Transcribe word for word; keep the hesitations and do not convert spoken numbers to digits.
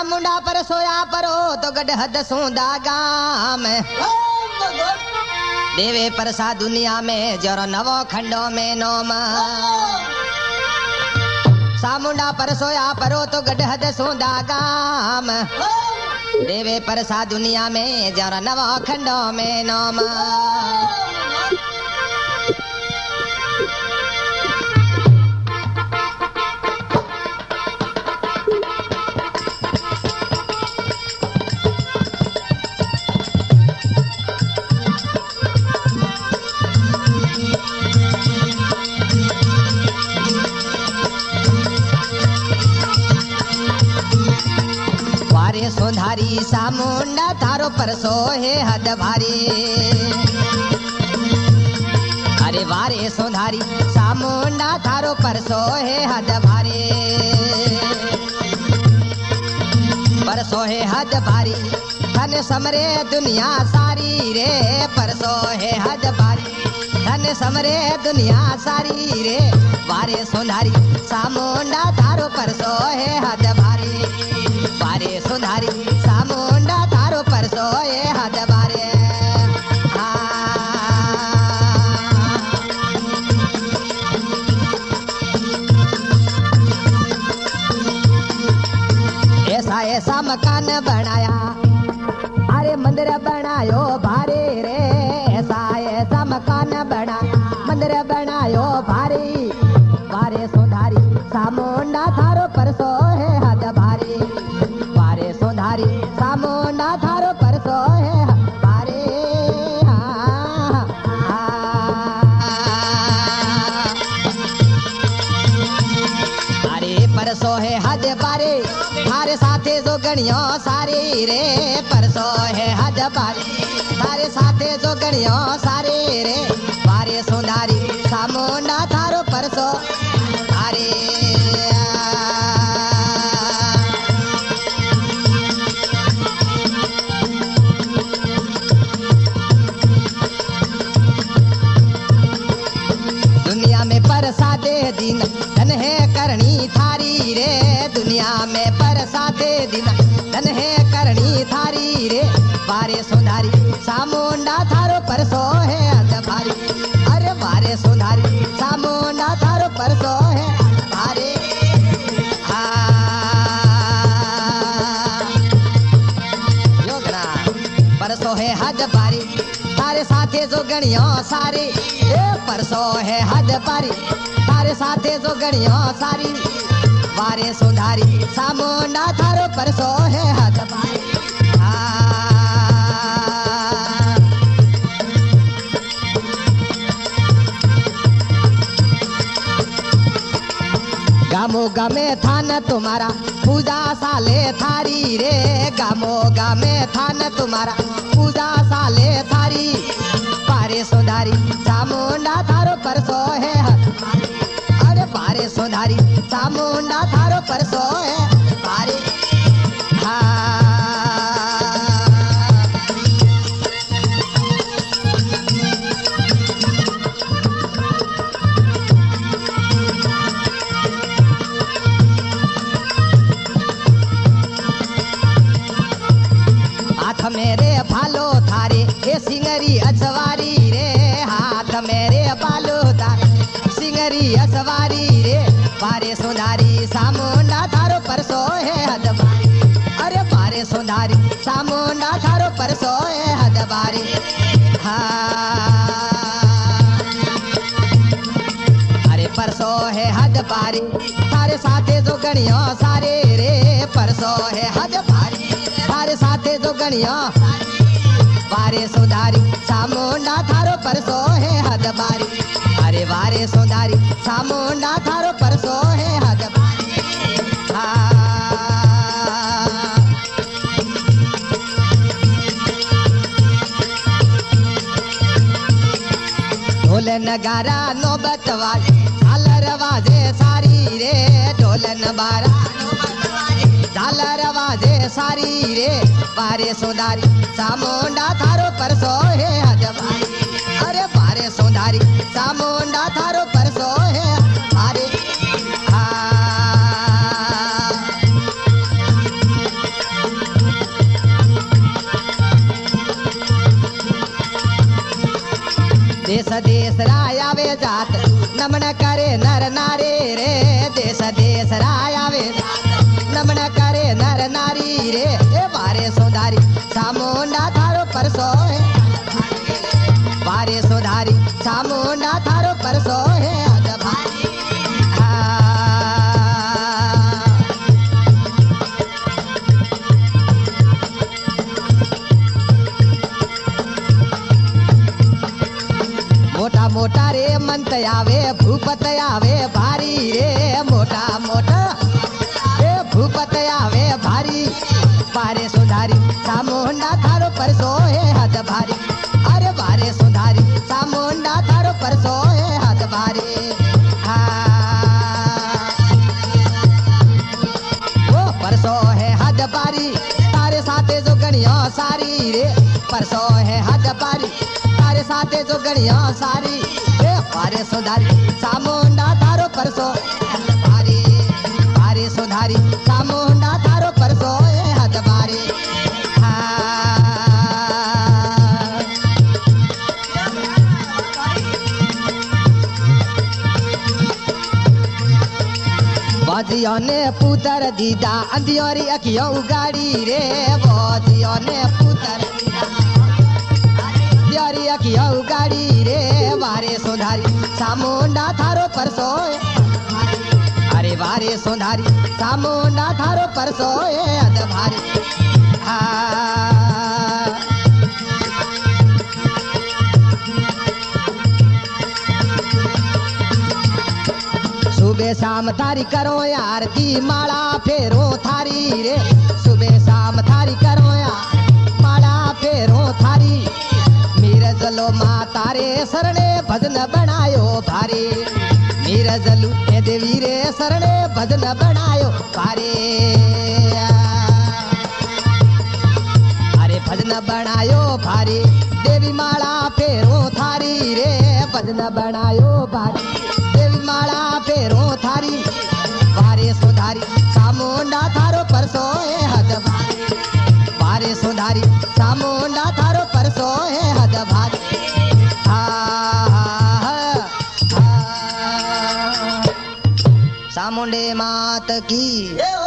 सामुंडा पर सोया परो तो गढ़ हद सूंदा गाम देवे परसा दुनिया में जरो नवो खंडो में नोम सामुंडा पर सोया परो तो गढ़ हद सूंदा गाम देवे परसा दुनिया में जरो नवो खंडो में नोम सोधारी सामुंडा थारो परसो है हद भारी अरे वारे सोधारी सामुंडा थारो परसो है हद भारी परसो है हद भारी धन समरे दुनिया सारी रे परसो है हद भारी धन समरे दुनिया सारी रे वारे सोधारी सामुंडा थारो परसो है हद भारी बारे सुधारी सामुंडा थारो परसो ये हद बारे ऐसा ऐसा मकान बनाया अरे मंदिर बनायो भारे रे ऐसा ऐसा मकान बनाया मंदिर बनायो भारी बारे सुधारी सामुंडा थारो परसो है हद भारी सोधारी सामुंडा थारो परसो है बारे अरे परसो है हद बारे थारे साथे जो गणियो सारे रे परसो है हद बारे थारे साथे जो गणियो सारे रे बारे सोधारी सामुंडा थारो परसो अरे परसादे दिन धन है करनी थारी रे दुनिया में परसादे दिन धन है करनी थारी रे बारे सुधारी सामुंडा थारो परसो है हद भारी अरे बारे सुधारी सामुंडा थारो परसो है बारे योगना परसो है हद भारी तारे साथे जो गणियो सारे ए परसो है हद पारी तारे साथे जो गणियो सारी वारे सुधारी सामुंडा थारो परसो है हद पारी गामो गामे थान तुम्हारा पूजा साले थारी रे गामो गामे थान तुम्हारा पूजा साले थारी पारे सुधारी सामुंडा थारो परसो है अरे पारे सुधारी सामुंडा थारो परसो है पारे हाथ मेरे भालो थारे हे सिंगरी अछवारी रे हाथ मेरे बालो थारे सिंगरी अछवारी रे पारे सुधारी सामुंडा थारो परसो है हद बारी अरे पारे सुधारी सामुंडा थारो परसो है हद बारी अरे परसो है हद बारी थारे साथे जो गणियो सारे रे परसो है हद बारी थारे साथे जो गणियो वारे सुधारी सामुंडा थारो परसो है हद बारी अरे वारे सुधारी सामुंडा थारो परसो है हद बारी ढोल नगारा नौबत वाले झालर वाजे सारी रे ढोल नगारा झालर वाजे सारी रे बारे सुधारी सामुंडा थारो परसो है हद बारी अरे बारे सुधारी सामुंडा थारो परसो है अरे रायावे जात नमन करे नर नारी रे देश देश रायावे नमन करे नर नारी रे ए बारे सुधारी चामुंडा थारो परसो है बारे सुधारी चामुंडा थारो परसो है अज भारी मोटा मोटा रे मंत आवे भूपत आवे भारी रे मोटा मोटा रे भूपत आवे भारी बारे सुधारी चामुंडा थारो परसो है हद भारी अरे बारे सुधारी चामुंडा थारो परसो है हद भारी हाँ वो परसो है हद भारी तारे साथे जो गणिया सारी रे परसो है हद भारी तारे साथे जो गणिया सारी रे बारे सुधारी चामुंडा थारो परसो भारी बारे सुधारी चामुंडा थारो परसो है हद भारी बाजियों ने पुतर दीदा अंधियोरी अखियों उगाड़ी रे बाजियों ने पुतर अंधियोरी अखियों उगाड़ी रे बारे सुधारी चामुंडा थारो परसो अरे बारे सुधारी चामुंडा थारो परसो अद भारी हाँ सुबह शाम थारी करो यार की माला फेरो थारी रे सुबह शाम थारी करो यार माला फेरो थारी मीर जलो माता रे शरणे भजन बनायो भारी मीर जलू ए देवी रे शरणे भजन बनायो भारी अरे भजन बनायो भारी देवी माला फेरो थारी रे भजन बनायो भारी देवी माला फेरो थारी बारे सुधारी चामुंडा थारो परसो है हद भारी बारे सुधारी चामुंडा थारो परसो है हद भारी चामुंडे मात की